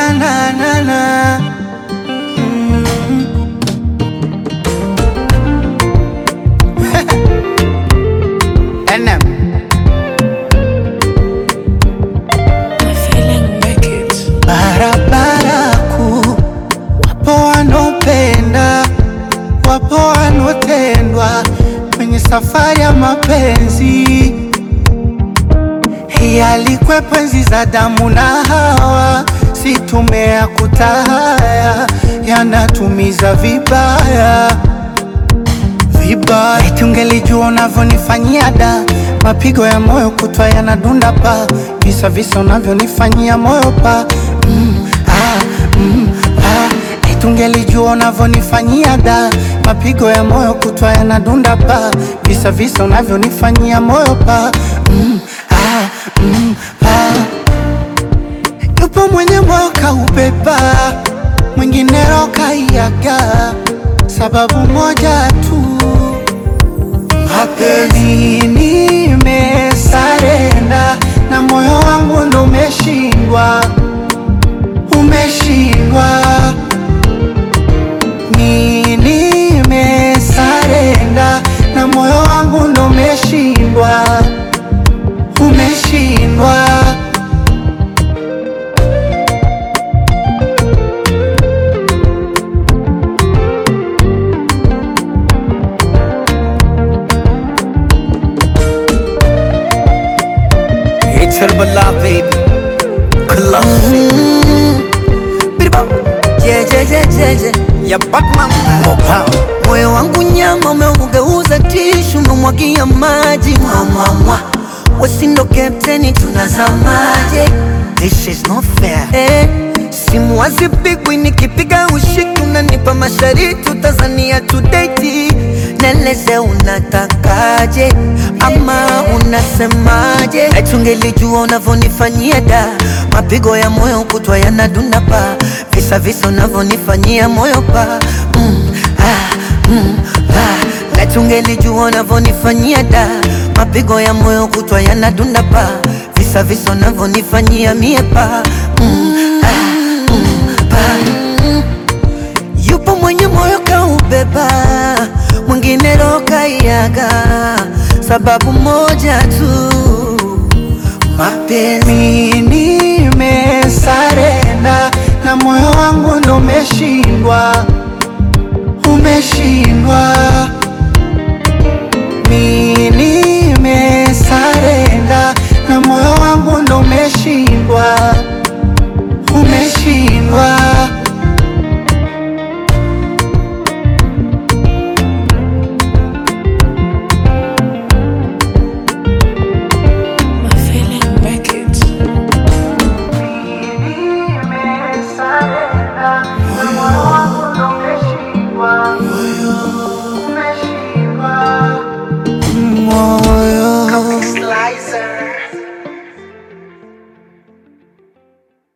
na na na. NM. Barabara kuu, wapo wanopenda, wapo wanotendwa kwenye safari ya mapenzi. Hii alikwepo enzi za Adamu na Hawa, si tumeyakuta haya, yanatumiza vibaya vibaya. Eti ungelijua unavyonifanyia da, mapigo ya moyo kutwa yanadunda pa, visa visa unavyonifanyia moyo pa Eti ungelijua unavyonifanyia da, mapigo ya moyo kutwa yanadunda pa, visa visa unavyonifanyia moyo pa Yupo mwenye moyo kaubeba, mwingine roho kaiaga, sababu moja tu, mapenzi. Nimesarenda na moyo wangu ndo umeshindwa, umeshindwa. Nimesarenda na moyo wangu ndo umeshindwa, umeshindwa. It's Herbala, baby. Classic. Ya Batman. Moyo wangu nyama umeugeuza tishu, umemwagia maji mwa wasindo kapteni, tunazamaje? This is not fair. Simu hazipigwi, nikipiga ushiki unanipa mashariti, Tanzania tudeti. Neleze unatakaje ama unasemaje? Eti ungelijua unavyonifanyia da, mapigo ya moyo kutwa yanadunda pa, visa visa unavyonifanyia moyo pa Eti ungelijua unavyonifanyia da, mapigo ya moyo kutwa yanadunda pa, visa visa unavyonifanyia mie pa Yupo mwenye moyo kaubeba, mwingine roho kaiaga, sababu moja tu, mapenzi.